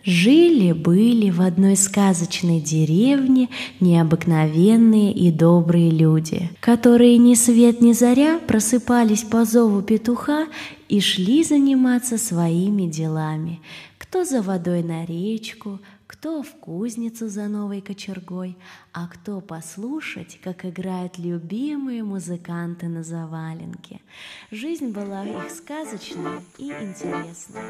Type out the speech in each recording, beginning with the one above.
Жили-были в одной сказочной деревне необыкновенные и добрые люди, которые ни свет ни заря просыпались по зову петуха и шли заниматься своими делами. Кто за водой на речку, кто в кузницу за новой кочергой, а кто послушать, как играют любимые музыканты на заваленке. Жизнь была их сказочная и интересная.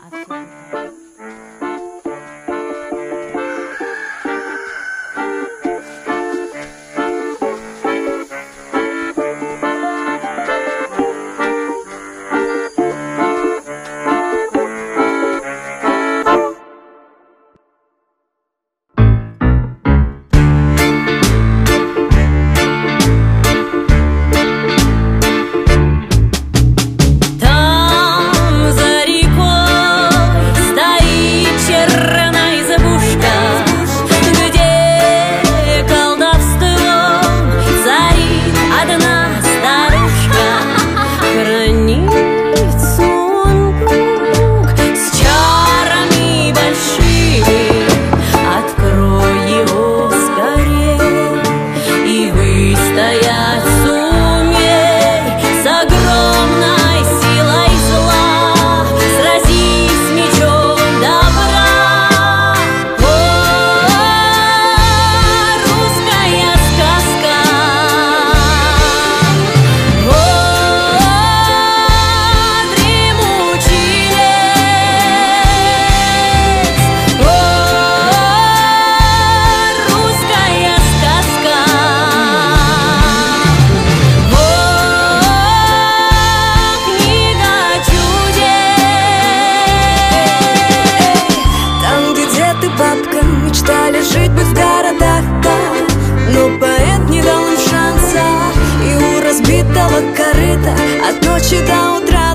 Корыта от ночи до утра,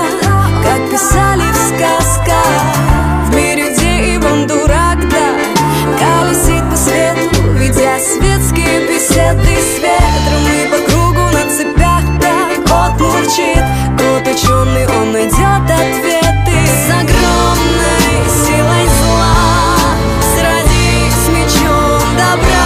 как писали в сказках. В мире, где Иван дурак, да, колесит по свету, ведя светские беседы с ветром. И по кругу на цепях, да, кот мурчит. Кот ученый, он найдет ответы. С огромной силой зла сразись с мечом добра.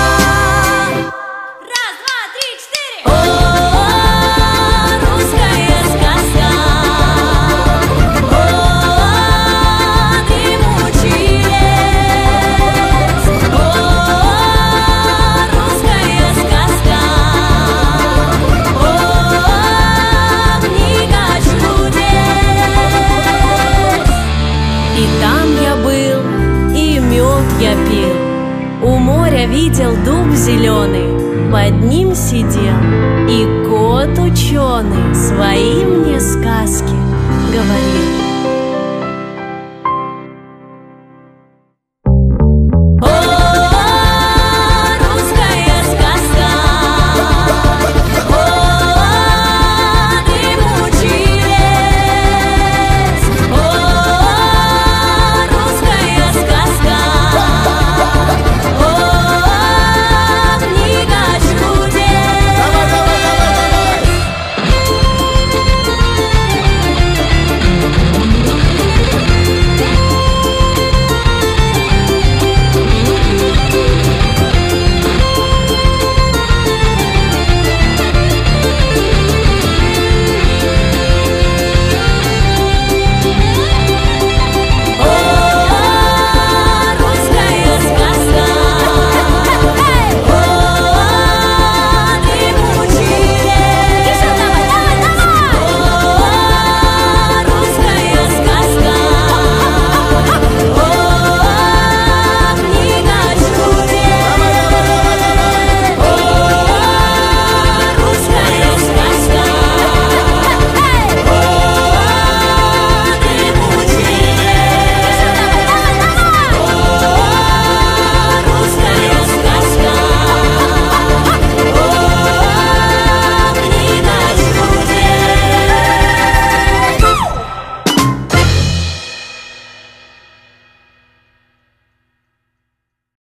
Я пил, у моря видел дуб зеленый, под ним сидел и кот ученый свои мне сказки говорил.